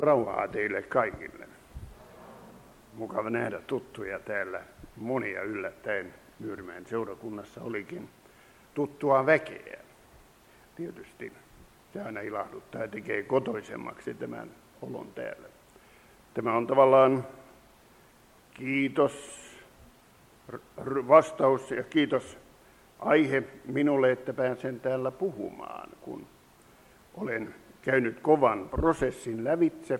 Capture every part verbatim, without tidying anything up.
Rauhaa teille kaikille. Mukava nähdä tuttuja täällä. Monia yllättäen Myyrmäen seurakunnassa olikin tuttua väkeä. Tietysti se aina ilahduttaa ja tekee kotoisemmaksi tämän olon täällä. Tämä on tavallaan kiitos, vastaus ja kiitos aihe minulle, että pääsen täällä puhumaan, kun olen käynyt kovan prosessin lävitse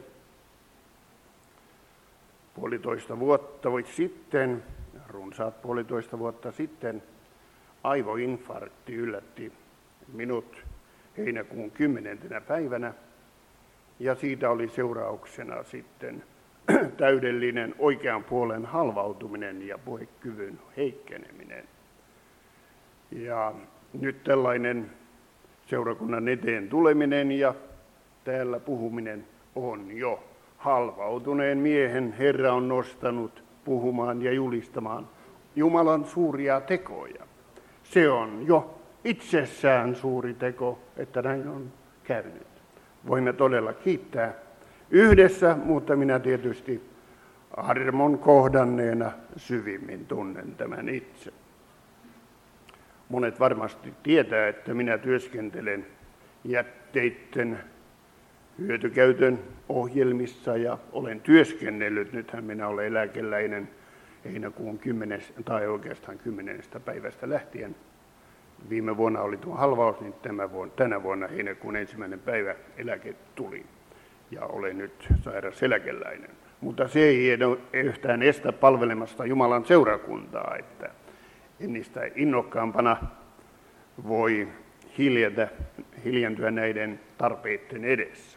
puolitoista vuotta sitten, runsaat puolitoista vuotta sitten, aivoinfarkti yllätti minut heinäkuun kymmenentenä päivänä, ja siitä oli seurauksena sitten täydellinen oikean puolen halvautuminen ja puhekyvyn heikkeneminen. Ja nyt tällainen seurakunnan eteen tuleminen ja täällä puhuminen on jo halvautuneen miehen. Herra on nostanut puhumaan ja julistamaan Jumalan suuria tekoja. Se on jo itsessään suuri teko, että näin on käynyt. Voimme todella kiittää yhdessä, mutta minä tietysti armon kohdanneena syvimmin tunnen tämän itse. Monet varmasti tietää, että minä työskentelen jätteiden hyötykäytön ohjelmissa ja olen työskennellyt. Nythän minä olen eläkeläinen heinäkuun kymmenes tai oikeastaan kymmenestä päivästä lähtien. Viime vuonna oli tuo halvaus, niin tämä vuonna, tänä vuonna heinäkuun ensimmäinen päivä eläke tuli. Ja olen nyt sairas eläkeläinen. Mutta se ei yhtään estä palvelemasta Jumalan seurakuntaa, että en niistä innokkaampana voi hiljetä, hiljentyä näiden tarpeiden edessä.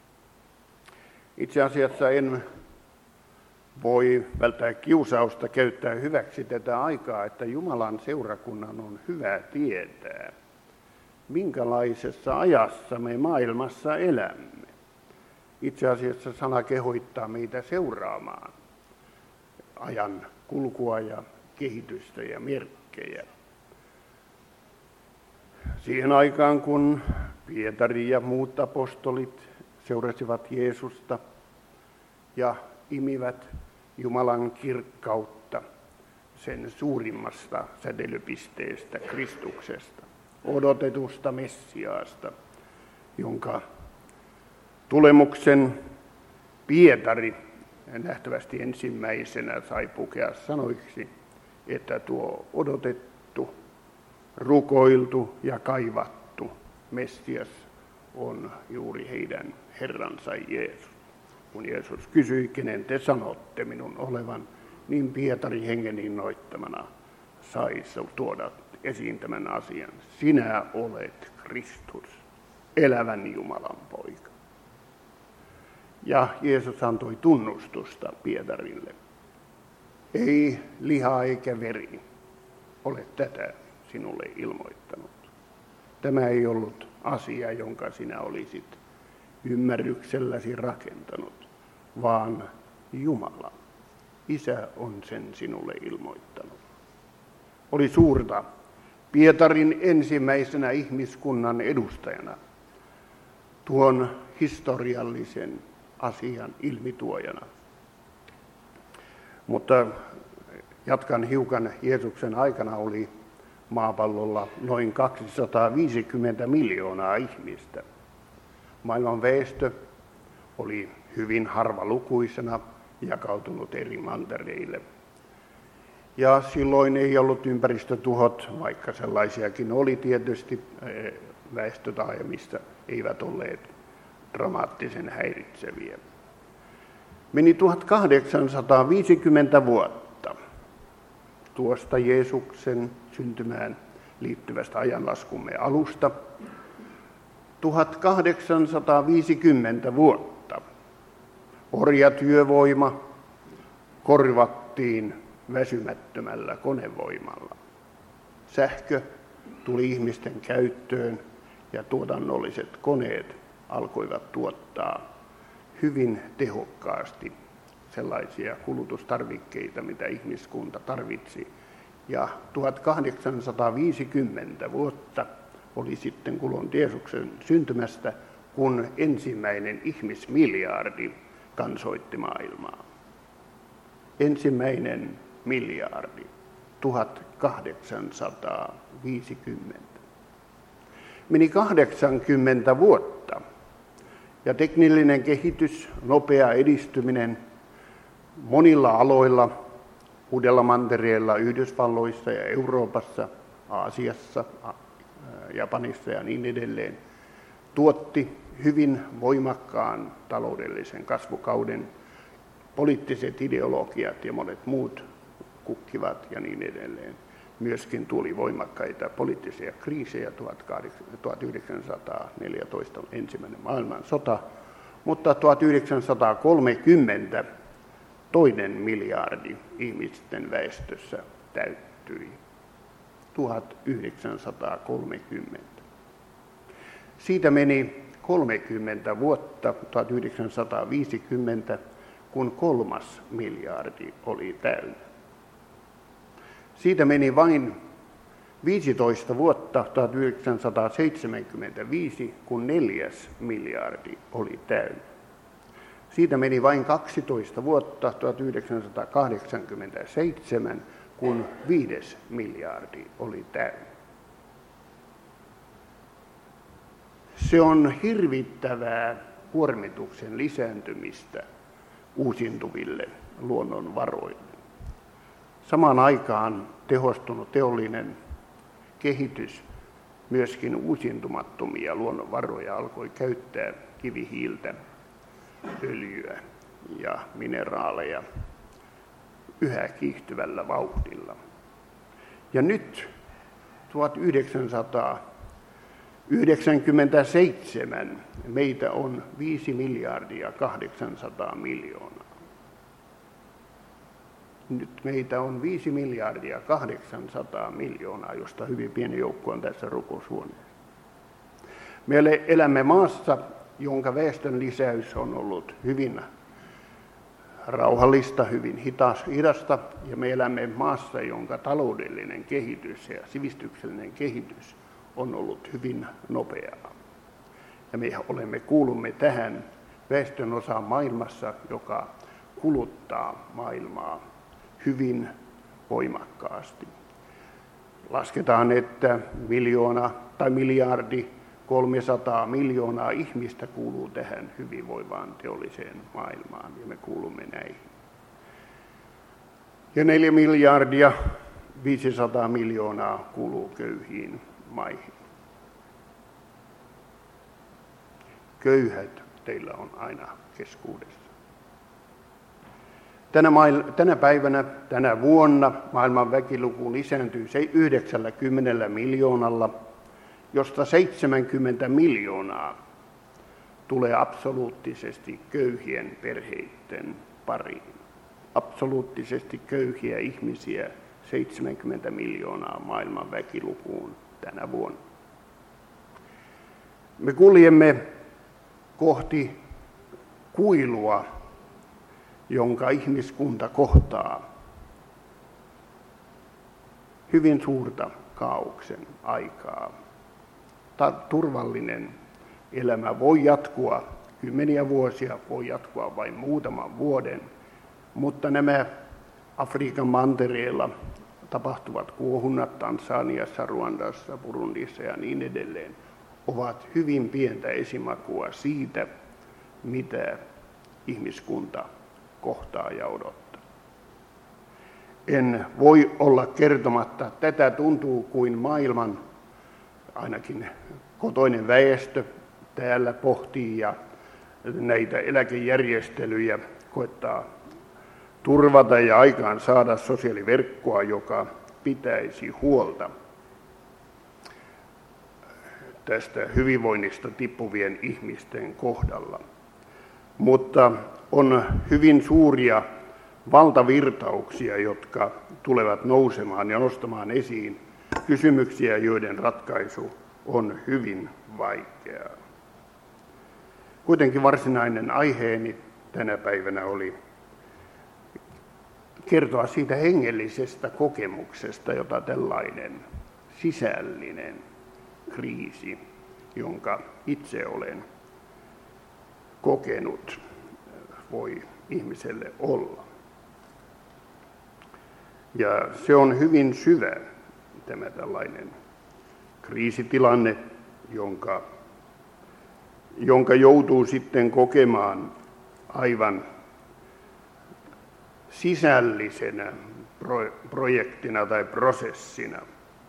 Itse asiassa en voi välttää kiusausta käyttää hyväksi tätä aikaa, että Jumalan seurakunnan on hyvä tietää, minkälaisessa ajassa me maailmassa elämme. Itse asiassa sana kehottaa meitä seuraamaan ajan kulkua ja kehitystä ja merkkejä. Siihen aikaan, kun Pietari ja muut apostolit seurasivat Jeesusta ja imivät Jumalan kirkkautta sen suurimmasta säteilypisteestä, Kristuksesta, odotetusta Messiaasta, jonka tulemuksen Pietari nähtävästi ensimmäisenä sai pukea sanoiksi, että tuo odotettu, rukoiltu ja kaivattu Messias on juuri heidän Herransa Jeesus. Kun Jeesus kysyi, kenen te sanotte minun olevan, niin Pietari hengen innoittamana sai tuoda esiin tämän asian. Sinä olet Kristus, elävän Jumalan poika. Ja Jeesus antoi tunnustusta Pietarille. Ei liha eikä veri ole tätä sinulle ilmoittanut. Tämä ei ollut asia, jonka sinä olisit ymmärrykselläsi rakentanut, vaan Jumala, Isä on sen sinulle ilmoittanut. Oli suurta Pietarin ensimmäisenä ihmiskunnan edustajana tuon historiallisen asian ilmituojana. Mutta jatkan hiukan. Jeesuksen aikana oli maapallolla noin kaksisataaviisikymmentä miljoonaa ihmistä. Maailman väestö oli hyvin harvalukuisena jakautunut eri mantereille. Ja silloin ei ollut ympäristötuhot, vaikka sellaisiakin oli tietysti, väestötaajamista eivät olleet dramaattisen häiritseviä. Meni tuhatkahdeksansataaviisikymmentä vuotta tuosta Jeesuksen syntymään liittyvästä ajanlaskumme alusta. tuhatkahdeksansataaviisikymmentä vuotta orjatyövoima korvattiin väsymättömällä konevoimalla. Sähkö tuli ihmisten käyttöön ja tuotannolliset koneet alkoivat tuottaa hyvin tehokkaasti sellaisia kulutustarvikkeita, mitä ihmiskunta tarvitsi. Ja tuhatkahdeksansataaviisikymmentä vuotta oli sitten kulunut Jeesuksen syntymästä kun ensimmäinen ihmismiljardi kansoitti maailmaa. Ensimmäinen miljardi, tuhatkahdeksansataaviisikymmentä. Meni kahdeksankymmentä vuotta ja teknillinen kehitys, nopea edistyminen monilla aloilla, Uudella mantereella, Yhdysvalloissa ja Euroopassa, Aasiassa, Japanissa ja niin edelleen, tuotti hyvin voimakkaan taloudellisen kasvukauden. Poliittiset ideologiat ja monet muut kukkivat ja niin edelleen. Myöskin tuli voimakkaita poliittisia kriisejä, tuhatyhdeksänsataaneljätoista ensimmäinen maailmansota, mutta tuhatyhdeksänsataakolmekymmentä toinen miljardi ihmisten väestössä täyttyi. tuhatyhdeksänsataakolmekymmentä. Siitä meni kolmekymmentä vuotta, tuhatyhdeksänsataaviisikymmentä, kun kolmas miljardi oli täynnä. Siitä meni vain viisitoista vuotta, tuhatyhdeksänsataaseitsemänkymmentäviisi, kun neljäs miljardi oli täynnä. Siitä meni vain kaksitoista vuotta, tuhatyhdeksänsataakahdeksankymmentäseitsemän, kun viides miljardi oli täynnä. Se on hirvittävää kuormituksen lisääntymistä uusiutuville luonnonvaroille. Samaan aikaan tehostunut teollinen kehitys myöskin uusiutumattomia luonnonvaroja alkoi käyttää kivihiiltä, öljyä ja mineraaleja yhä kiihtyvällä vauhdilla. Ja nyt tuhatyhdeksänsataayhdeksänkymmentäseitsemän meitä on viisi miljardia kahdeksansataa miljoonaa. Nyt meitä on viisi miljardia kahdeksansataa miljoonaa, josta hyvin pieni joukko on tässä rukoushuoneessa. Me elämme maassa, jonka väestön lisäys on ollut hyvin rauhallista, hyvin hidasta, ja me elämme maassa, jonka taloudellinen kehitys ja sivistyksellinen kehitys on ollut hyvin nopeaa. Ja me olemme kuulumme tähän väestön osaan maailmassa, joka kuluttaa maailmaa hyvin voimakkaasti. Lasketaan, että miljoona tai miljardi kolmesataa miljoonaa ihmistä kuuluu tähän hyvinvoivaan teolliseen maailmaan, ja me kuulumme näihin. Ja neljä miljardia viisisataa miljoonaa kuuluu köyhiin maihin. Köyhät teillä on aina keskuudessa. Tänä, mail- tänä päivänä, tänä vuonna maailman väkiluku lisääntyy yhdeksänkymmentä miljoonalla, josta seitsemänkymmentä miljoonaa tulee absoluuttisesti köyhien perheiden pariin. Absoluuttisesti köyhiä ihmisiä, seitsemänkymmentä miljoonaa maailman väkilukuun tänä vuonna. Me kuljemme kohti kuilua, jonka ihmiskunta kohtaa hyvin suurta kaaoksen aikaa. Turvallinen elämä voi jatkua kymmeniä vuosia, voi jatkua vain muutaman vuoden, mutta nämä Afrikan mantereella tapahtuvat kuohunnat Tansaniassa, Ruandassa, Burundissa ja niin edelleen ovat hyvin pientä esimakua siitä, mitä ihmiskunta kohtaa ja odottaa. En voi olla kertomatta, tätä tuntuu kuin maailman, ainakin kotoinen väestö täällä pohtii ja näitä eläkejärjestelyjä koettaa turvata ja aikaan saada sosiaaliverkkoa, joka pitäisi huolta tästä hyvinvoinnista tippuvien ihmisten kohdalla. Mutta on hyvin suuria valtavirtauksia, jotka tulevat nousemaan ja nostamaan esiin kysymyksiä, joiden ratkaisu on hyvin vaikeaa. Kuitenkin varsinainen aiheeni tänä päivänä oli kertoa siitä hengellisestä kokemuksesta, jota tällainen sisällinen kriisi, jonka itse olen kokenut voi ihmiselle olla. Ja se on hyvin syvä tämä tällainen kriisitilanne, jonka, jonka joutuu sitten kokemaan aivan sisällisenä projektina tai prosessina.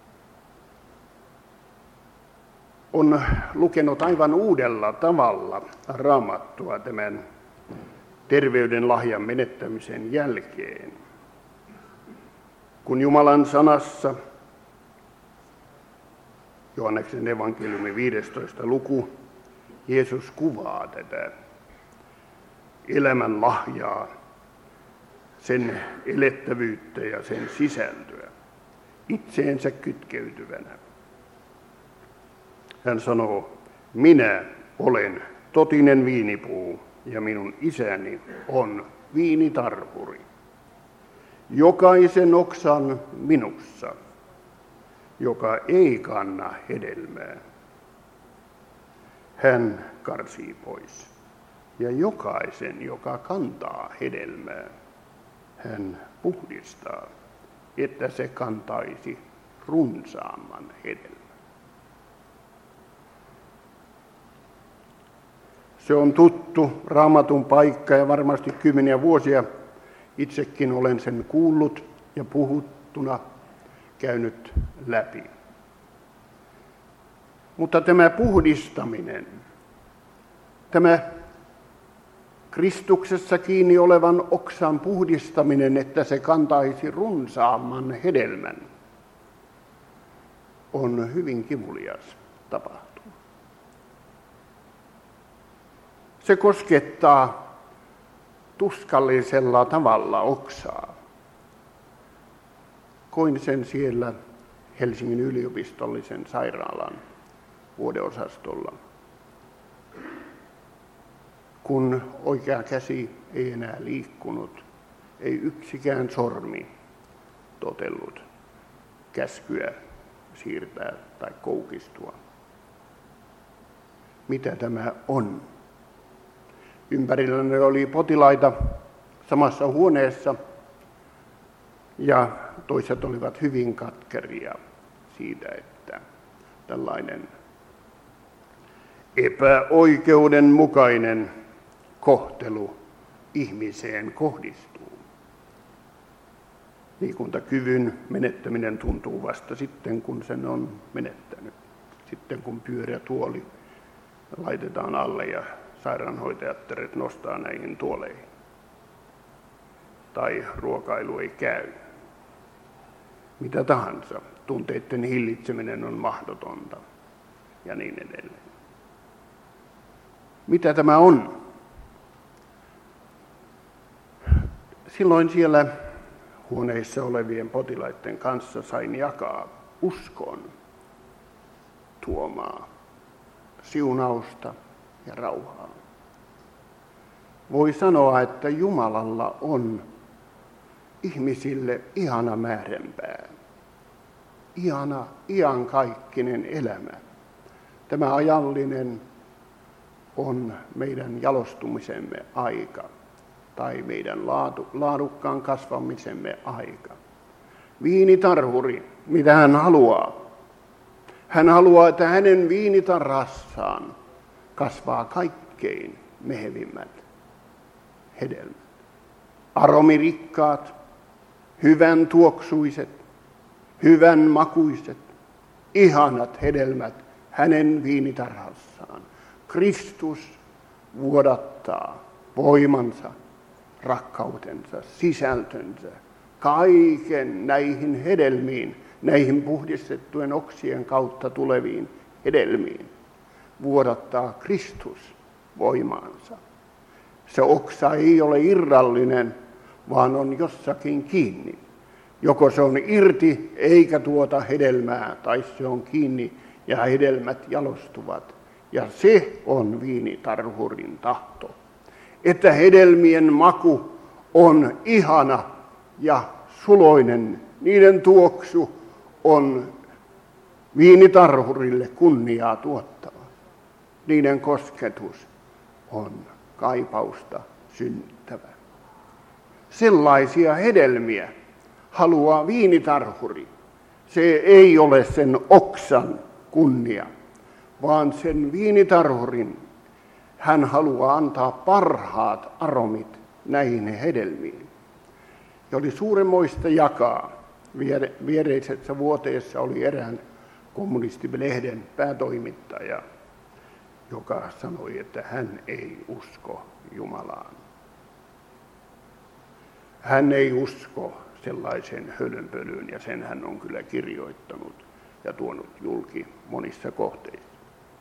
On lukenut aivan uudella tavalla Raamattua tämän terveyden lahjan menettämisen jälkeen. Kun Jumalan sanassa, Johanneksen evankeliumi viidestoista luku, Jeesus kuvaa tätä elämän lahjaa, sen elettävyyttä ja sen sisältöä, itseensä kytkeytyvänä. Hän sanoo, minä olen totinen viinipuu ja minun isäni on viinitarhuri. Jokaisen oksan minussa, joka ei kanna hedelmää, hän karsii pois. Ja jokaisen, joka kantaa hedelmää, hän puhdistaa, että se kantaisi runsaamman hedelmän. Se on tuttu Raamatun paikka ja varmasti kymmeniä vuosia itsekin olen sen kuullut ja puhuttuna käynyt läpi. Mutta tämä puhdistaminen, tämä Kristuksessa kiinni olevan oksan puhdistaminen, että se kantaisi runsaamman hedelmän, on hyvin kivulias tapahtuma. Se koskettaa tuskallisella tavalla oksaa. Koin sen siellä Helsingin yliopistollisen sairaalan vuodeosastolla, kun oikea käsi ei enää liikkunut, ei yksikään sormi totellut käskyä siirtää tai koukistua. Mitä tämä on? Ympärilläni oli potilaita samassa huoneessa ja toiset olivat hyvin katkeria siitä, että tällainen epäoikeudenmukainen kohtelu ihmiseen kohdistuu. Liikuntakyvyn menettäminen tuntuu vasta sitten, kun sen on menettänyt. Sitten kun pyörätuoli laitetaan alle ja sairaanhoitajatteret nostaa näihin tuoleihin. Tai ruokailu ei käy. Mitä tahansa. Tunteiden hillitseminen on mahdotonta. Ja niin edelleen. Mitä tämä on? Silloin siellä huoneissa olevien potilaiden kanssa sain jakaa uskon tuomaa siunausta ja rauhaa. Voi sanoa, että Jumalalla on ihmisille ihana määränpää, ihana iankaikkinen elämä. Tämä ajallinen on meidän jalostumisemme aika tai meidän laadu, laadukkaan kasvamisemme aika. Viinitarhuri, mitä hän haluaa? Hän haluaa, että hänen viinitarhassaan kasvaa kaikkein mehevimmät hedelmät. Aromirikkaat, hyvän tuoksuiset, hyvän makuiset, ihanat hedelmät hänen viinitarhassaan. Kristus vuodattaa voimansa, rakkautensa, sisältönsä, kaiken näihin hedelmiin, näihin puhdistettujen oksien kautta tuleviin hedelmiin. Vuodattaa Kristus voimaansa. Se oksa ei ole irrallinen, vaan on jossakin kiinni. Joko se on irti eikä tuota hedelmää, tai se on kiinni ja hedelmät jalostuvat. Ja se on viinitarhurin tahto, että hedelmien maku on ihana ja suloinen. Niiden tuoksu on viinitarhurille kunniaa tuottava. Niiden kosketus on kaipausta synnyttävä. Sellaisia hedelmiä haluaa viinitarhuri. Se ei ole sen oksan kunnia, vaan sen viinitarhurin hän haluaa antaa parhaat aromit näihin hedelmiin. Ja oli suuremmoista jakaa. Viereisessä vuoteessa oli erään kommunistilehden päätoimittaja, joka sanoi, että hän ei usko Jumalaan. Hän ei usko sellaisen hölynpölyyn, ja sen hän on kyllä kirjoittanut ja tuonut julki monissa kohteissa.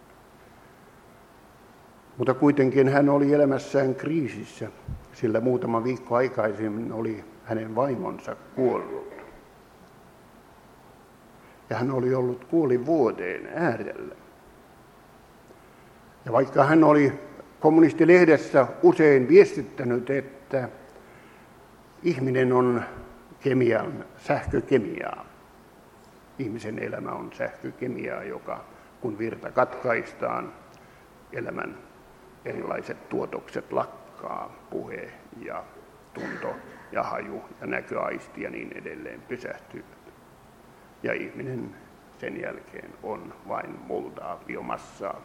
Mutta kuitenkin hän oli elämässään kriisissä, sillä muutama viikko aikaisemmin oli hänen vaimonsa kuollut. Ja hän oli ollut kuolivuoteen äärellä. Ja vaikka hän oli kommunistilehdessä usein viestittänyt, että ihminen on kemian, sähkökemiaa. Ihmisen elämä on sähkökemiaa, joka kun virta katkaistaan, elämän erilaiset tuotokset lakkaa, puhe ja tunto ja haju ja näköaisti ja niin edelleen pysähtyvät. Ja ihminen sen jälkeen on vain multaa, biomassaa.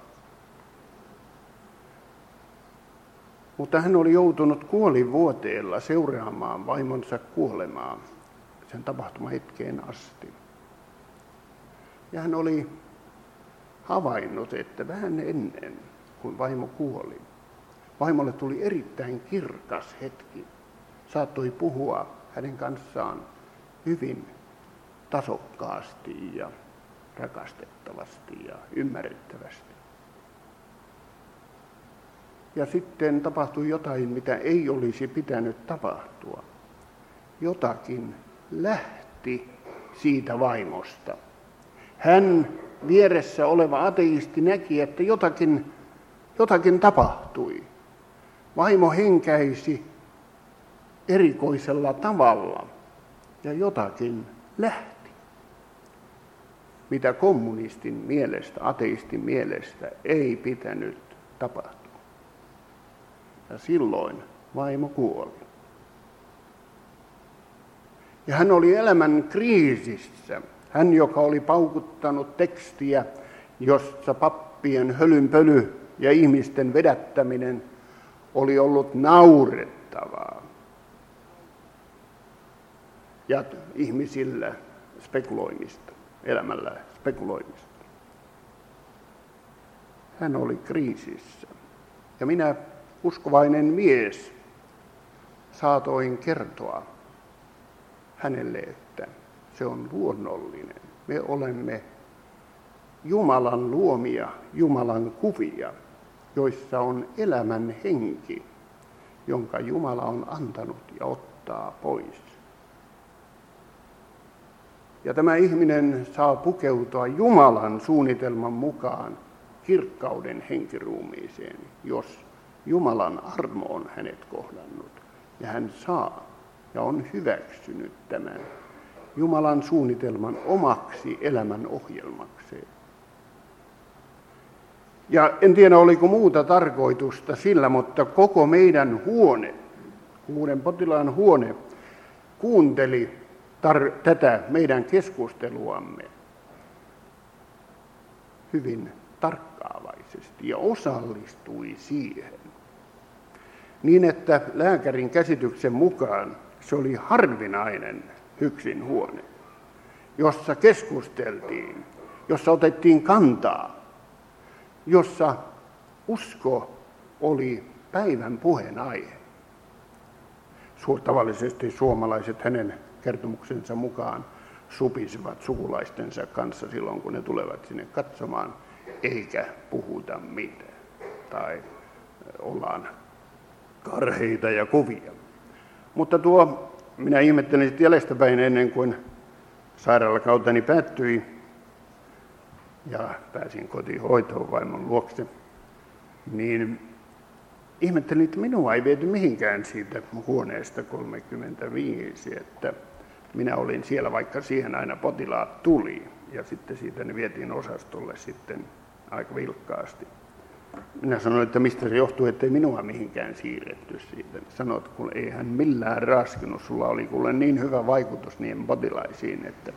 Mutta hän oli joutunut kuolivuoteella seuraamaan vaimonsa kuolemaa sen tapahtumahetkeen asti. Ja hän oli havainnut, että vähän ennen kuin vaimo kuoli, vaimolle tuli erittäin kirkas hetki. Saattoi puhua hänen kanssaan hyvin tasokkaasti ja rakastettavasti ja ymmärrettävästi. Ja sitten tapahtui jotain, mitä ei olisi pitänyt tapahtua. Jotakin lähti siitä vaimosta. Hän, vieressä oleva ateisti, näki, että jotakin, jotakin tapahtui. Vaimo henkäisi erikoisella tavalla ja jotakin lähti. Mitä kommunistin mielestä, ateistin mielestä ei pitänyt tapahtua. Ja silloin vaimo kuoli. Ja hän oli elämän kriisissä. Hän, joka oli paukuttanut tekstiä, jossa pappien hölynpöly ja ihmisten vedättäminen oli ollut naurettavaa. Ja ihmisillä spekuloimista, elämällä spekuloimista. Hän oli kriisissä. Ja minä, uskovainen mies, saatoin kertoa hänelle, että se on luonnollinen. Me olemme Jumalan luomia, Jumalan kuvia, joissa on elämän henki, jonka Jumala on antanut ja ottaa pois. Ja tämä ihminen saa pukeutua Jumalan suunnitelman mukaan kirkkauden henkiruumiiseen, jos Jumalan armo on hänet kohdannut. Ja hän saa ja on hyväksynyt tämän Jumalan suunnitelman omaksi elämän ohjelmakseen. Ja en tiedä, oliko muuta tarkoitusta sillä, mutta koko meidän huone, kuuden potilaan huone, kuunteli tar- tätä meidän keskusteluamme hyvin tarkkaavaisesti ja osallistui siihen. Niin, että lääkärin käsityksen mukaan se oli harvinainen hyksin huone, jossa keskusteltiin, jossa otettiin kantaa, jossa usko oli päivän puheenaihe. Tavallisesti suomalaiset hänen kertomuksensa mukaan supisivat sukulaistensa kanssa silloin, kun ne tulevat sinne katsomaan, eikä puhuta mitään. Tai ollaan karheita ja kovia. Mutta tuo, minä ihmettelin sitten jäljestäpäin ennen kuin sairaalakauteni päättyi ja pääsin kotihoitoon vaimon luokse, niin ihmettelin, että minua ei viety mihinkään siitä huoneesta kolmekymmentäviisi, että minä olin siellä, vaikka siihen aina potilaat tuli, ja sitten siitä ne vietiin osastolle sitten aika vilkkaasti. Minä sanoin, että mistä se johtuu, ettei minua mihinkään siirretty siitä. Sanoit, kun ei hän millään raskinut, sulla oli kuule niin hyvä vaikutus niihin potilaisiin, että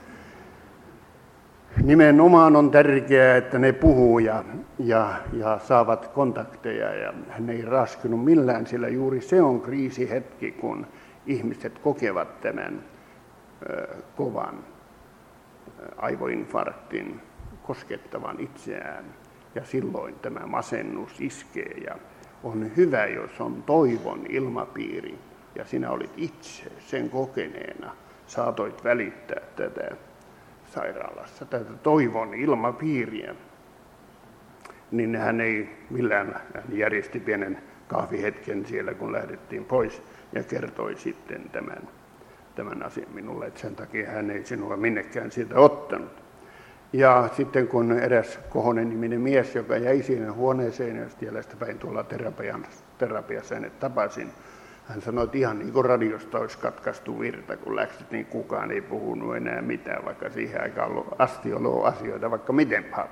nimenomaan on tärkeää, että ne puhuu ja, ja, ja saavat kontakteja ja hän ei raskinut millään, sillä juuri se on kriisihetki, kun ihmiset kokevat tämän ö, kovan ö, aivoinfarktin koskettavan itseään. Ja silloin tämä masennus iskee ja on hyvä, jos on toivon ilmapiiri ja sinä olit itse sen kokeneena, saatoit välittää tätä sairaalassa, tätä toivon ilmapiiriä. Niin hän ei millään, hän järjesti pienen kahvihetken siellä, kun lähdettiin pois ja kertoi sitten tämän, tämän asian minulle, että sen takia hän ei sinua minnekään siitä ottanut. Ja sitten kun eräs Kohonen-niminen mies, joka jäi siinä huoneeseen ja Stielestä päin tuolla terapiassa hänet tapasin, hän sanoi, että ihan niin kuin radiosta olisi katkaistu virta, kun läksit, niin kukaan ei puhunut enää mitään, vaikka siihen aikaan asti on ollut asioita vaikka miten paljon.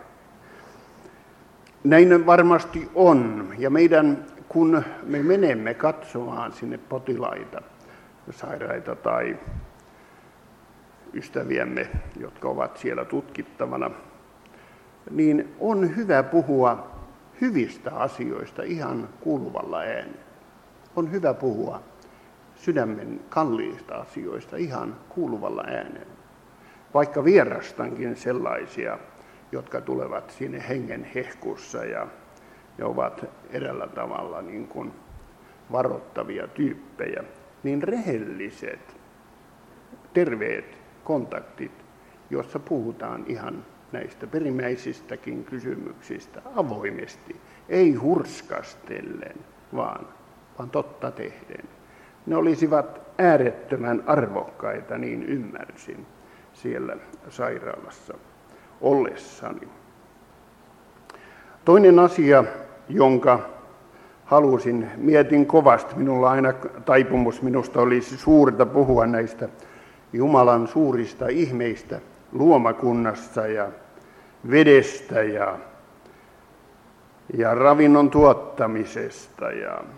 Näin varmasti on. Ja meidän, kun me menemme katsomaan sinne potilaita, sairaita tai ystäviämme, jotka ovat siellä tutkittavana, niin on hyvä puhua hyvistä asioista ihan kuuluvalla äänellä. On hyvä puhua sydämen kalliista asioista ihan kuuluvalla äänellä. Vaikka vierastankin sellaisia, jotka tulevat sinne hengen hehkussa ja, ja ovat erällä tavalla niin kuin varoittavia tyyppejä, niin rehelliset, terveet kontaktit, jossa puhutaan ihan näistä perimmäisistäkin kysymyksistä avoimesti, ei hurskastellen, vaan, vaan totta tehden. Ne olisivat äärettömän arvokkaita, niin ymmärsin siellä sairaalassa ollessani. Toinen asia, jonka halusin, mietin kovasti, minulla aina taipumus minusta olisi suurta puhua näistä Jumalan suurista ihmeistä luomakunnassa ja vedestä ja, ja ravinnon tuottamisesta ja ä,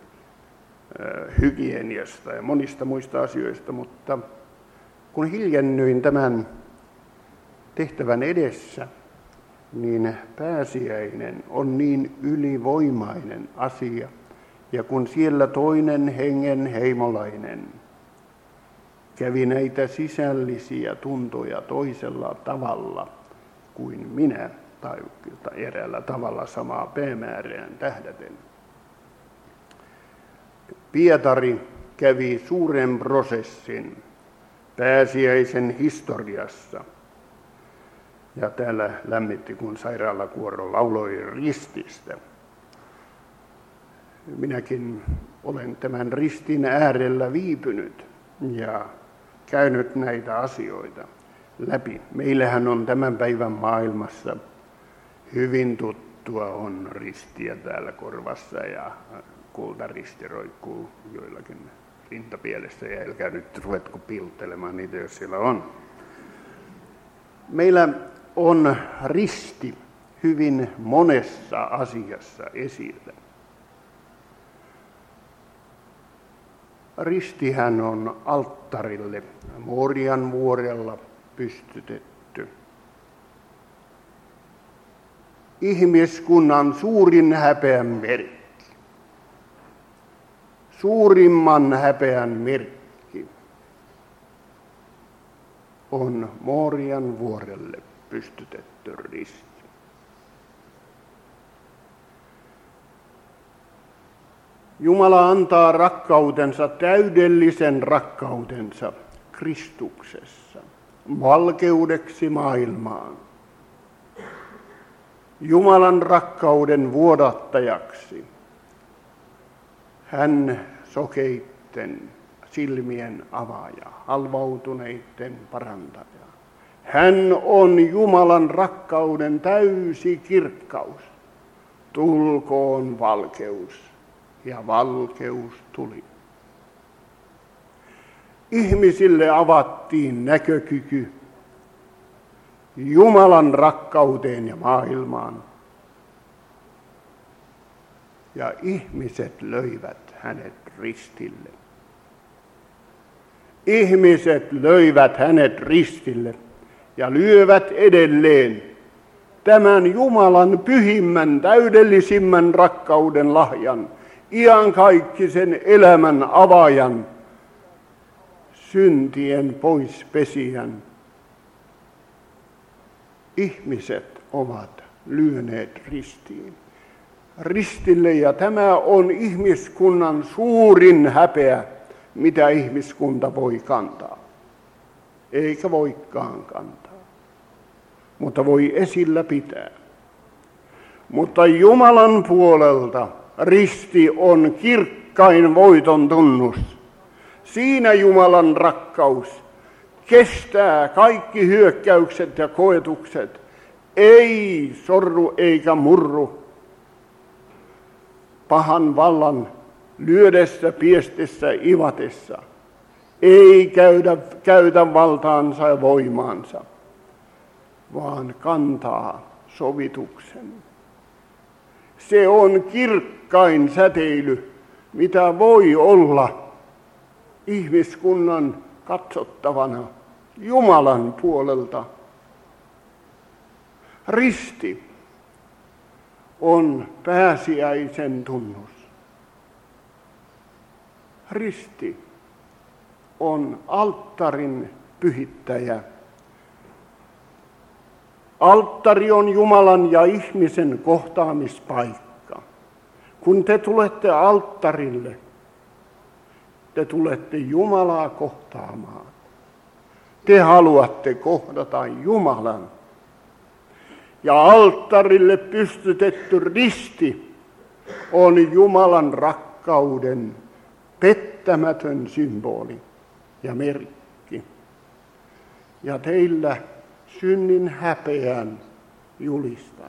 hygieniasta ja monista muista asioista, mutta kun hiljennyin tämän tehtävän edessä, niin pääsiäinen on niin ylivoimainen asia, ja kun siellä toinen hengen heimolainen kävi näitä sisällisiä tuntoja toisella tavalla kuin minä, tai eräällä tavalla samaa päämäärään tähdäten. Pietari kävi suuren prosessin pääsiäisen historiassa, ja täällä lämmitti, kun sairaalakuoro lauloi rististä. Minäkin olen tämän ristin äärellä viipynyt ja käynyt näitä asioita läpi. Meillähän on tämän päivän maailmassa hyvin tuttua on ristiä täällä korvassa ja kultaristi roikkuu joillakin rintapielessä ja älkää nyt ruvetko pilttelemaan niitä, jos siellä on. Meillä on risti hyvin monessa asiassa esillä. Ristihän on alttarille Morian vuorella pystytetty. Ihmiskunnan suurin häpeän merkki. Suurimman häpeän merkki on Morian vuorelle pystytetty risti. Jumala antaa rakkautensa, täydellisen rakkautensa Kristuksessa, valkeudeksi maailmaan. Jumalan rakkauden vuodattajaksi. Hän sokeitten silmien avaaja, halvautuneiden parantaja. Hän on Jumalan rakkauden täysi kirkkaus. Tulkoon valkeus. Ja valkeus tuli. Ihmisille avattiin näkökyky Jumalan rakkauteen ja maailmaan. ja ihmiset löivät hänet ristille. Ihmiset löivät hänet ristille ja lyövät edelleen tämän Jumalan pyhimmän, täydellisimmän rakkauden lahjan, iankaikkisen elämän avaajan, syntien poispesijän. Ihmiset ovat lyöneet ristiin. Ristille, ja tämä on ihmiskunnan suurin häpeä, mitä ihmiskunta voi kantaa. Eikä voikaan kantaa, mutta voi esillä pitää. Mutta Jumalan puolelta risti on kirkkain voiton tunnus. Siinä Jumalan rakkaus kestää kaikki hyökkäykset ja koetukset, ei sorru eikä murru pahan vallan lyödessä, piestessä, ivatessa, ei käytä, käytä valtaansa ja voimaansa, vaan kantaa sovituksen. Se on kirkkain säteily, mitä voi olla ihmiskunnan katsottavana Jumalan puolelta. Risti on pääsiäisen tunnus. Risti on alttarin pyhittäjä. Alttari on Jumalan ja ihmisen kohtaamispaikka. Kun te tulette alttarille, te tulette Jumalaa kohtaamaan. Te haluatte kohdata Jumalan. Ja alttarille pystytetty risti on Jumalan rakkauden pettämätön symboli ja merkki. Ja teillä synnin häpeän julistaja.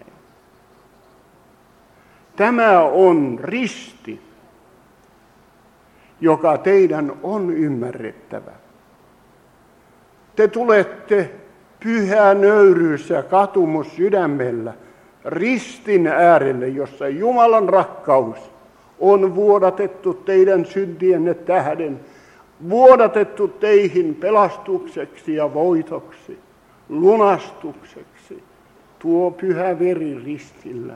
Tämä on risti, joka teidän on ymmärrettävä. Te tulette pyhä nöyryys ja katumus sydämellä ristin äärelle, jossa Jumalan rakkaus on vuodatettu teidän syntienne tähden, vuodatettu teihin pelastukseksi ja voitoksi, lunastukseksi, tuo pyhä veri ristillä.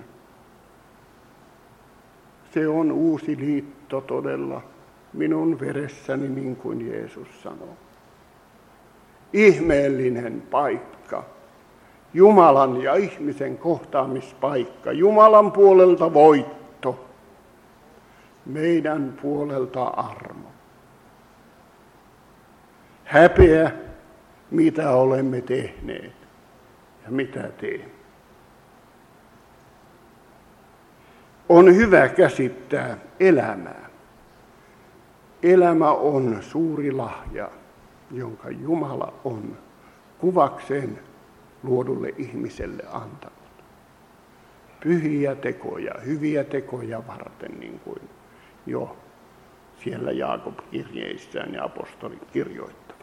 Se on uusi liitto todella minun veressäni, niin kuin Jeesus sanoo. Ihmeellinen paikka, Jumalan ja ihmisen kohtaamispaikka, Jumalan puolelta voitto, meidän puolelta armo. Häpeä, mitä olemme tehneet ja mitä teemme. On hyvä käsittää elämää. Elämä on suuri lahja, jonka Jumala on kuvakseen luodulle ihmiselle antanut. Pyhiä tekoja, hyviä tekoja varten, niin kuin jo siellä Jaakob-kirjeissään ja apostolit kirjoittavat.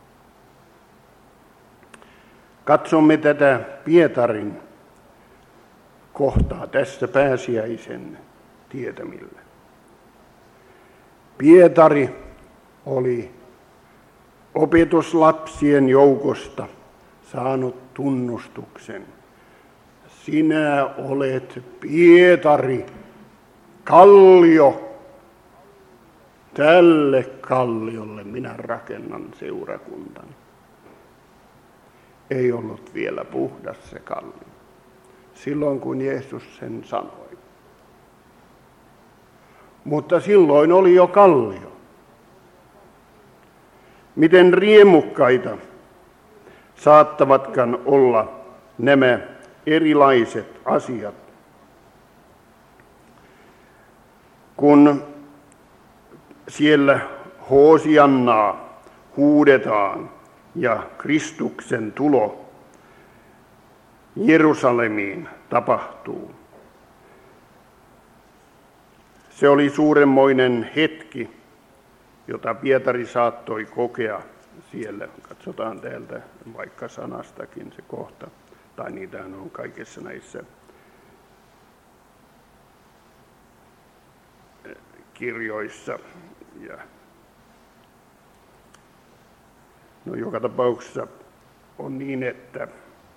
Katsomme tätä Pietarin kohtaa tässä pääsiäisen tietämillä. Pietari oli opetuslapsien joukosta saanut tunnustuksen. Sinä olet Pietari, kallio. Tälle kalliolle minä rakennan seurakuntani. Ei ollut vielä puhdas se kallio, silloin kun Jeesus sen sanoi. Mutta silloin oli jo kallio. Miten riemukkaita saattavatkaan olla nämä erilaiset asiat, kun siellä Hoosiannaa huudetaan ja Kristuksen tulo Jerusalemiin tapahtuu. Se oli suuremmoinen hetki, jota Pietari saattoi kokea siellä. Katsotaan täältä vaikka sanastakin se kohta, tai niitähän on kaikissa näissä kirjoissa. Ja no, joka tapauksessa on niin, että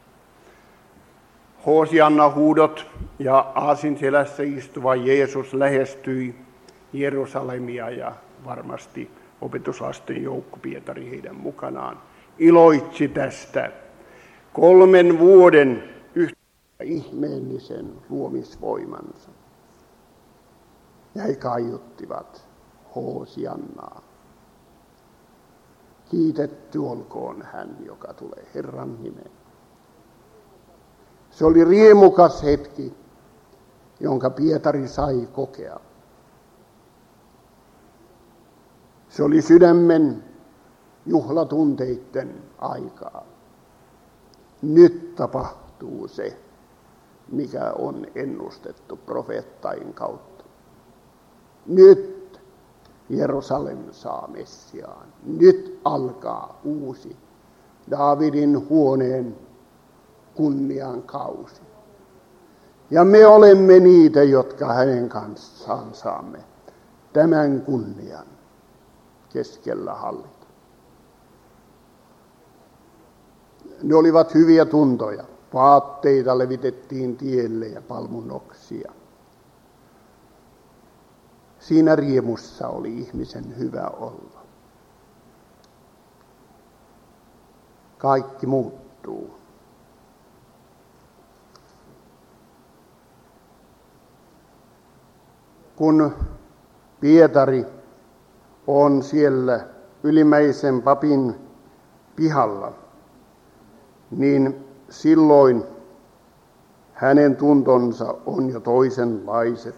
Hoosianna-huudot ja aasinselässä istuva Jeesus lähestyi Jerusalemia ja varmasti opetuslasten joukko Pietari heidän mukanaan iloitsi tästä kolmen vuoden yhtä ihmeellisen luomisvoimansa. Ja he kaiuttivat Hoosiannaa. Kiitetty olkoon hän, joka tulee Herran nimeen. Se oli riemukas hetki, jonka Pietari sai kokea. Se oli sydämen juhlatunteiden aikaa. Nyt tapahtuu se, mikä on ennustettu profeettain kautta. Nyt Jerusalem saa Messiaan. Nyt alkaa uusi Daavidin huoneen kunnian kausi. Ja me olemme niitä, jotka hänen kanssaan saamme tämän kunnian keskellä hallita. Ne olivat hyviä tuntoja. Vaatteita levitettiin tielle ja palmunoksia. Siinä riemussa oli ihmisen hyvä olla. Kaikki muuttuu. Kun Pietari on siellä ylimmäisen papin pihalla, niin silloin hänen tuntonsa on jo toisenlaiset.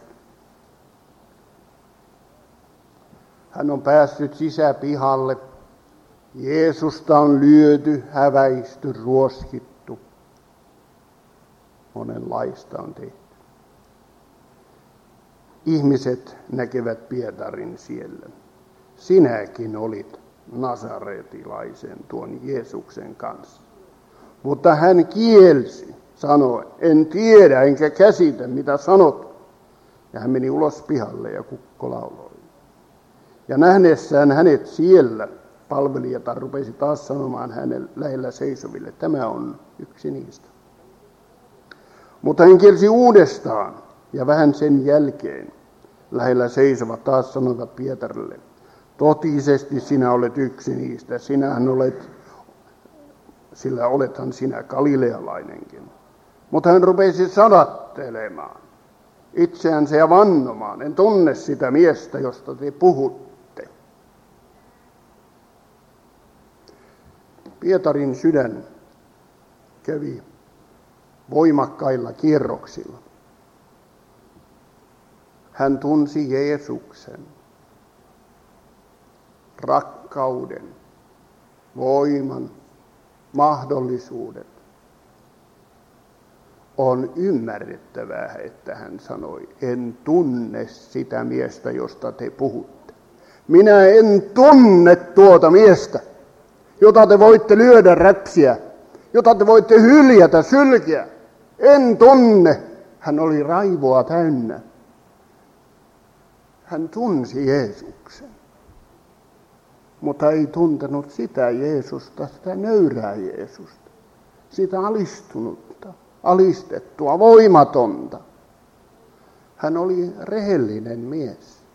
Hän on päässyt sisäpihalle. Jeesusta on lyöty, häväisty, ruoskittu. Monenlaista on tehty. Ihmiset näkevät Pietarin siellä. Sinäkin olit nasaretilaisen tuon Jeesuksen kanssa. Mutta hän kielsi, sanoi, en tiedä enkä käsitä mitä sanot. Ja hän meni ulos pihalle ja kukko lauloi. Ja nähdessään hänet siellä, palvelijat rupesi taas sanomaan hänen lähellä seisoville, tämä on yksi niistä. Mutta hän kielsi uudestaan, ja vähän sen jälkeen lähellä seisovat taas sanoivat Pietarille, totisesti sinä olet yksi niistä, sinähän olet, sillä olethan sinä galilealainenkin. Mutta hän rupesi sadattelemaan itseänsä ja vannomaan, en tunne sitä miestä, josta te puhutte. Pietarin sydän kävi voimakkailla kierroksilla. Hän tunsi Jeesuksen rakkauden, voiman, mahdollisuudet. On ymmärrettävää, että hän sanoi, en tunne sitä miestä, josta te puhutte. Minä en tunne tuota miestä, jota te voitte lyödä räpsiä, jota te voitte hyljätä, sylkeä. En tunne. Hän oli raivoa täynnä. Hän tunsi Jeesuksen, mutta ei tuntenut sitä Jeesusta, sitä nöyrää Jeesusta, sitä alistunutta, alistettua, voimatonta. Hän oli rehellinen mies.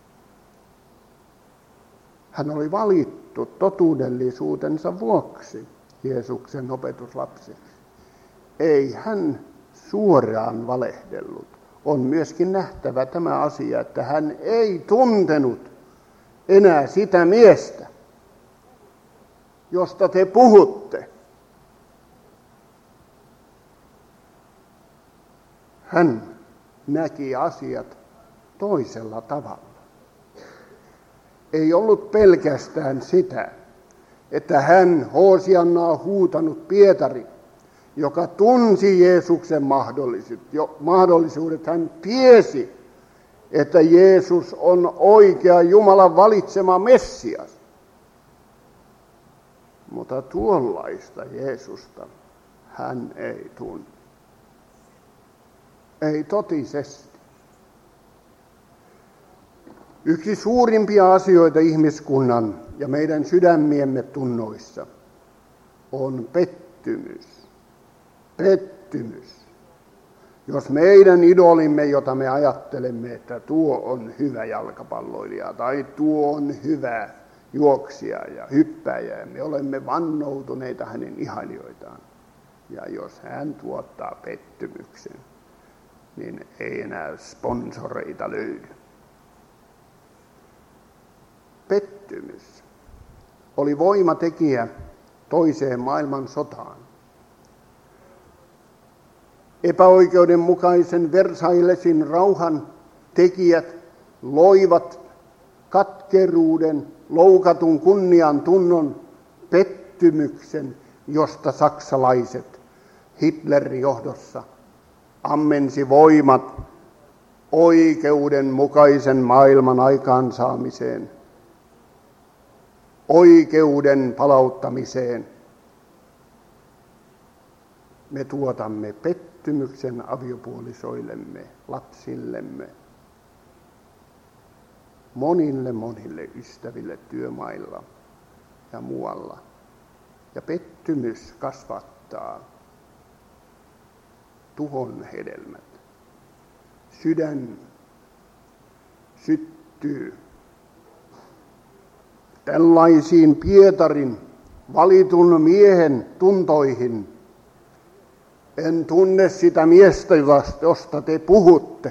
Hän oli valittu totuudellisuutensa vuoksi Jeesuksen opetuslapseksi. Ei hän suoraan valehdellut. On myöskin nähtävä tämä asia, että hän ei tuntenut enää sitä miestä, josta te puhutte. Hän näki asiat toisella tavalla. Ei ollut pelkästään sitä, että hän Hoosiannaa huutanut Pietari, joka tunsi Jeesuksen mahdollisuudet. Jo, mahdollisuudet. Hän tiesi, että Jeesus on oikea Jumalan valitsema Messias. Mutta tuollaista Jeesusta hän ei tunne. Ei totisesti. Yksi suurimpia asioita ihmiskunnan ja meidän sydämiemme tunnoissa on pettymys. Pettymys. Jos meidän idolimme, jota me ajattelemme, että tuo on hyvä jalkapalloilija tai tuo on hyvä juoksija ja hyppäjä, ja me olemme vannoutuneita hänen ihailijoitaan. Ja jos hän tuottaa pettymyksen, niin ei enää sponsoreita löydy. Pettymys oli voimatekijä toiseen maailmansotaan. Epäoikeudenmukaisen Versailesin rauhan tekijät loivat katkeruuden, loukatun kunnian tunnon, pettymyksen, josta saksalaiset Hitlerin johdossa ammensi voimat oikeudenmukaisen maailman aikaansaamiseen, oikeuden palauttamiseen. Me tuotamme pettymyksen aviopuolisoillemme, lapsillemme, monille monille ystäville työmailla ja muualla. Ja pettymys kasvattaa tuhon hedelmät. Sydän syttyy tällaisiin Pietarin valitun miehen tuntoihin. En tunne sitä miestä, josta te puhutte.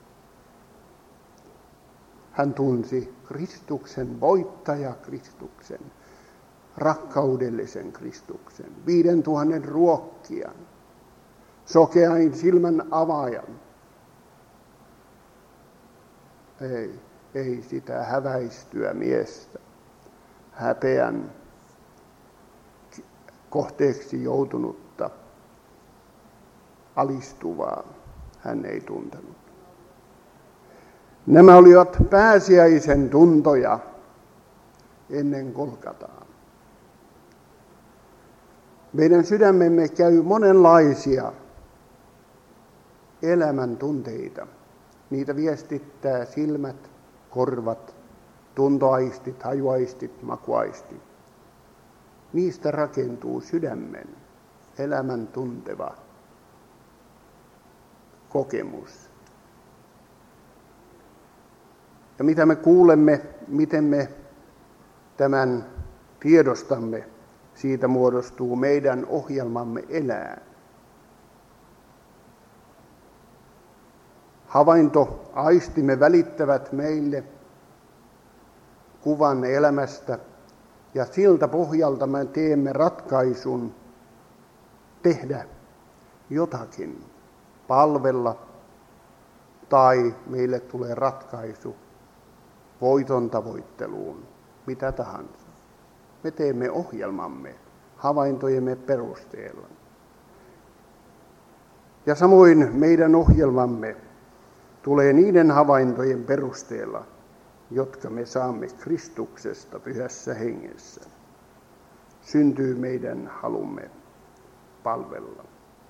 Hän tunsi Kristuksen, voittaja Kristuksen, rakkaudellisen Kristuksen, viiden tuhannen ruokkijan, sokeain silmän avaajan. Ei, ei sitä häväistyä miestä, häpeän kohteeksi joutunutta, alistuvaa hän ei tuntenut. Nämä olivat pääsiäisen tuntoja ennen Golgataa. Meidän sydämemme käy monenlaisia elämän tunteita. Niitä viestittää silmät, korvat, tuntoaistit, hajuaistit, makuaistit. Niistä rakentuu sydämen elämän tunteva kokemus. Ja mitä me kuulemme, miten me tämän tiedostamme, siitä muodostuu meidän ohjelmamme elää. Havaintoaistimme välittävät meille kuvan elämästä, ja siltä pohjalta me teemme ratkaisun tehdä jotakin, palvella, tai meille tulee ratkaisu voiton tavoitteluun, mitä tahansa. Me teemme ohjelmamme havaintojemme perusteella. Ja samoin meidän ohjelmamme tulee niiden havaintojen perusteella, jotka me saamme Kristuksesta pyhässä hengessä. Syntyy meidän halumme palvella.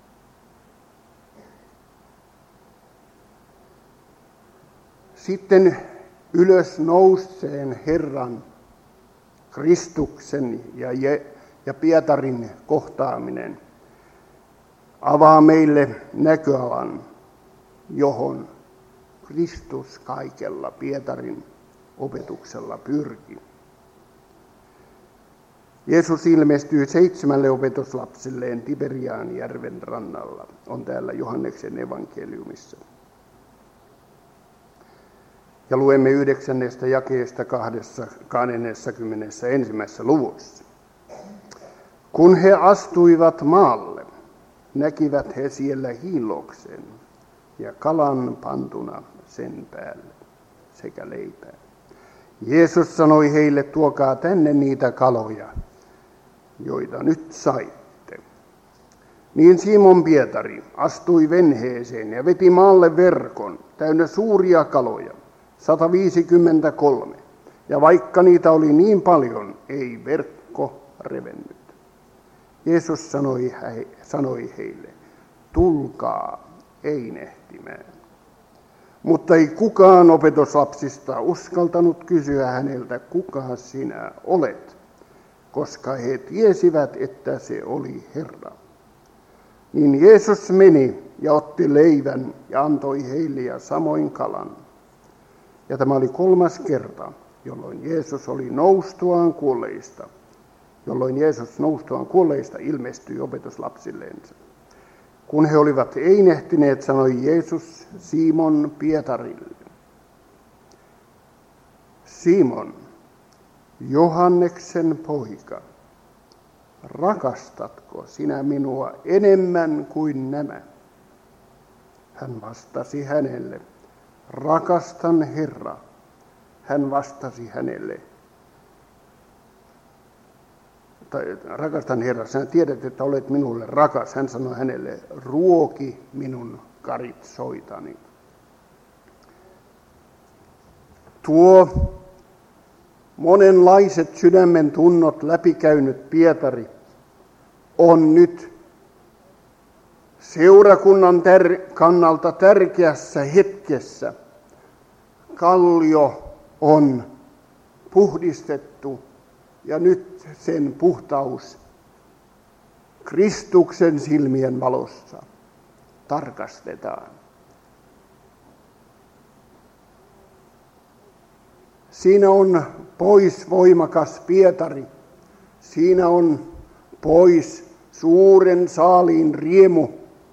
Sitten ylös nouseen Herran, Kristuksen ja, Je- ja Pietarin kohtaaminen avaa meille näköalan, johon Kristus kaikella Pietarin opetuksella pyrki. Jeesus ilmestyy seitsemälle opetuslapsilleen Tiberiaan järven rannalla, on täällä Johanneksen evankeliumissa. Ja luemme yhdeksännestä jakeesta kahdeskymmenesensimmäisessä luvussa. Kun he astuivat maalle, näkivät he siellä hiiloksen ja kalan pantuna sen päälle sekä leipää. Jeesus sanoi heille, tuokaa tänne niitä kaloja, joita nyt saitte. Niin Simon Pietari astui venheeseen ja veti maalle verkon täynnä suuria kaloja, sata viisikymmentäkolme. Ja vaikka niitä oli niin paljon, ei verkko revennyt. Jeesus sanoi, sanoi heille, tulkaa einehtimään. Mutta ei kukaan opetuslapsista uskaltanut kysyä häneltä, kuka sinä olet, koska he tiesivät, että se oli Herra. Niin Jeesus meni ja otti leivän ja antoi heille ja samoin kalan. Ja tämä oli kolmas kerta, jolloin Jeesus oli noustuaan kuolleista, jolloin Jeesus noustuaan kuolleista ilmestyi opetuslapsillensa. Kun he olivat einehtineet, sanoi Jeesus Simon Pietarille: Simon, Johanneksen poika, rakastatko sinä minua enemmän kuin nämä? Hän vastasi hänelle: Rakastan, Herra. Hän vastasi hänelle: tai, rakastan, Herra, sinä tiedät, että olet minulle rakas. Hän sanoi hänelle: ruoki minun karitsoitani. Tuo monenlaiset sydämen tunnot läpikäynyt Pietari on nyt seurakunnan ter- kannalta tärkeässä hetkessä. Kallio on puhdistettu ja nyt sen puhtaus Kristuksen silmien valossa tarkastetaan. Siinä on pois voimakas Pietari. Siinä on pois suuren saaliin riemu.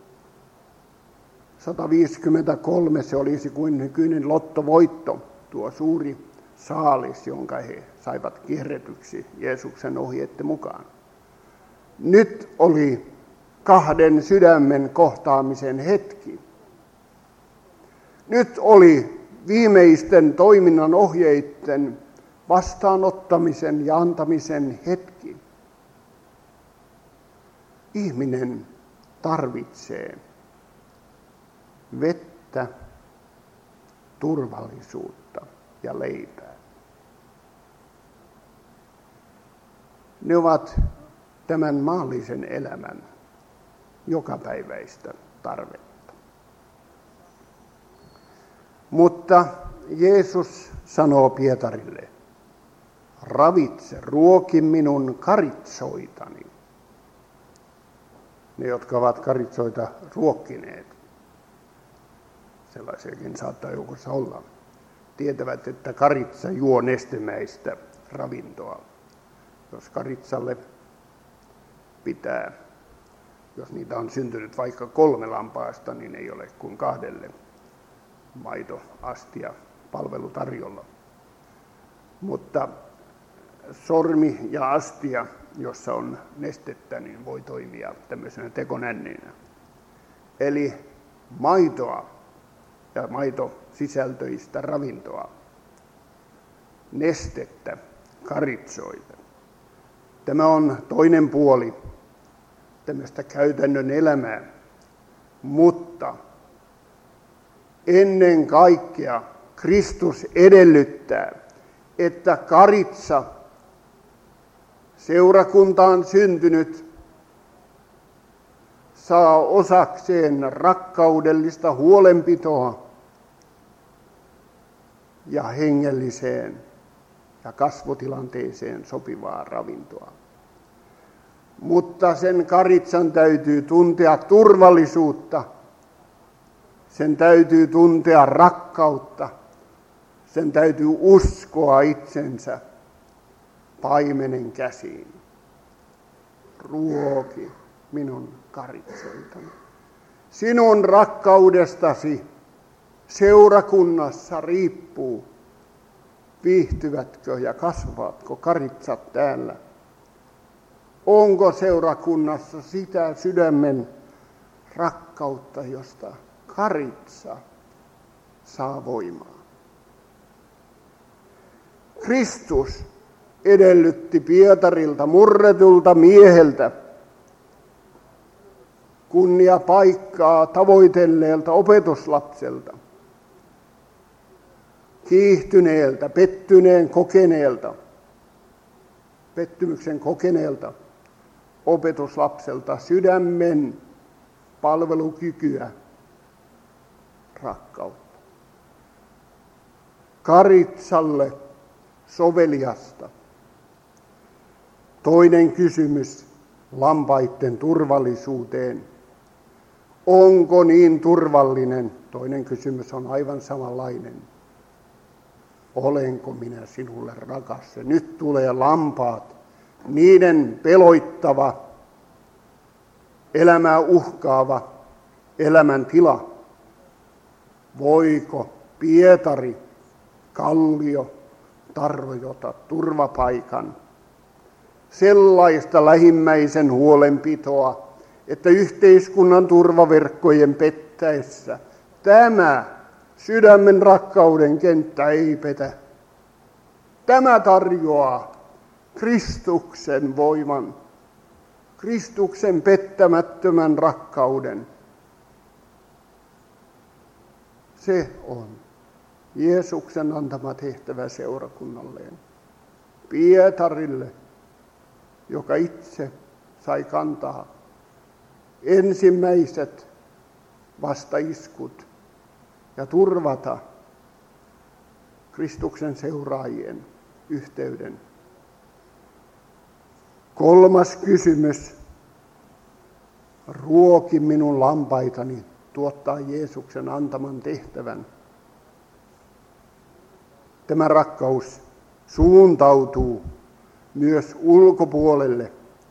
sata viisikymmentäkolme, se olisi kuin nykyinen lottovoitto, tuo suuri saalis, jonka he saivat kierretyksi Jeesuksen ohjeiden mukaan. Nyt oli kahden sydämen kohtaamisen hetki. Nyt oli viimeisten toiminnan ohjeiden vastaanottamisen ja antamisen hetki. Ihminen tarvitsee vettä, turvallisuutta ja leipää. Ne ovat tämän maallisen elämän jokapäiväistä tarvetta. Mutta Jeesus sanoo Pietarille: ravitse, ruoki minun karitsoitani. Ne, jotka ovat karitsoita ruokkineet, sellaisiakin saattaa joukossa olla, tietävät, että karitsa juo nestemäistä ravintoa. Jos karitsalle pitää, jos niitä on syntynyt vaikka kolme lampaasta, niin ei ole kuin kahdelle maitoastia palvelu tarjolla. Mutta sormi ja astia, jossa on nestettä, niin voi toimia tämmöisenä tekonänneinä. Eli maitoa ja maitosisältöistä ravintoa, nestettä, karitsoita. Tämä on toinen puoli tämmöistä käytännön elämää, mutta ennen kaikkea Kristus edellyttää, että karitsa, seurakuntaan syntynyt, saa osakseen rakkaudellista huolenpitoa ja hengelliseen ja kasvotilanteeseen sopivaa ravintoa. Mutta sen karitsan täytyy tuntea turvallisuutta, sen täytyy tuntea rakkautta, sen täytyy uskoa itsensä paimenen käsiin. Ruoki minun karitsoitani. Sinun rakkaudestasi seurakunnassa riippuu, viihtyvätkö ja kasvavatko karitsat täällä. Onko seurakunnassa sitä sydämen rakkautta, josta karitsa saa voimaa? Kristus edellytti Pietarilta, murretulta mieheltä, kunnia paikkaa tavoitelleelta opetuslapselta, kiihtyneeltä, pettyneen kokeneelta, pettymyksen kokeneelta opetuslapselta sydämen palvelukykyä, rakkautta. Karitsalle soveliasta. Toinen kysymys lampaiden turvallisuuteen. Onko niin turvallinen? Toinen kysymys on aivan samanlainen. Olenko minä sinulle rakas? Ja nyt tulee lampaat, niiden peloittava, elämää uhkaava elämäntila. Voiko Pietari, Kallio, tarjota turvapaikan? Sellaista lähimmäisen huolenpitoa, että yhteiskunnan turvaverkkojen pettäessä tämä sydämen rakkauden kenttä ei petä. Tämä tarjoaa Kristuksen voiman, Kristuksen pettämättömän rakkauden. Se on Jeesuksen antama tehtävä seurakunnalleen. Pietarille, joka itse sai kantaa ensimmäiset vastaiskut ja turvata Kristuksen seuraajien yhteyden. Kolmas kysymys. Ruoki minun lampaitani tuottaa Jeesuksen antaman tehtävän. Tämä rakkaus suuntautuu myös ulkopuolelle.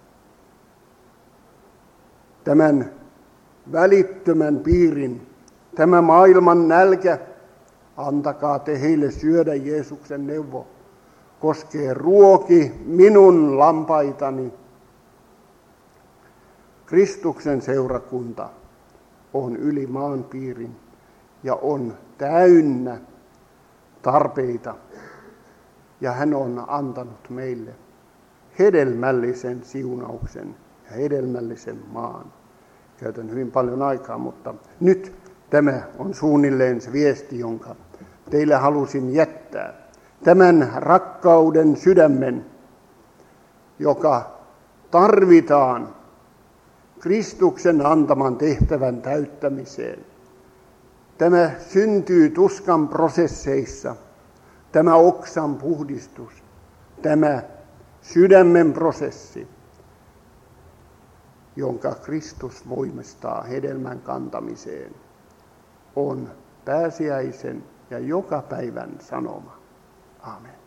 Tämän välittömän piirin, tämä maailman nälkä, antakaa te heille syödä, Jeesuksen neuvo, koskee ruoki minun lampaitani. Kristuksen seurakunta on yli maan piirin ja on täynnä tarpeita. Ja hän on antanut meille hedelmällisen siunauksen ja hedelmällisen maan. Käytän hyvin paljon aikaa, mutta nyt tämä on suunnilleen se viesti, jonka teille halusin jättää. Tämän rakkauden sydämen, joka tarvitaan Kristuksen antaman tehtävän täyttämiseen. Tämä syntyy tuskan prosesseissa, tämä oksan puhdistus, tämä sydämen prosessi, jonka Kristus voimistaa hedelmän kantamiseen, on pääsiäisen ja joka päivän sanoma. Amen.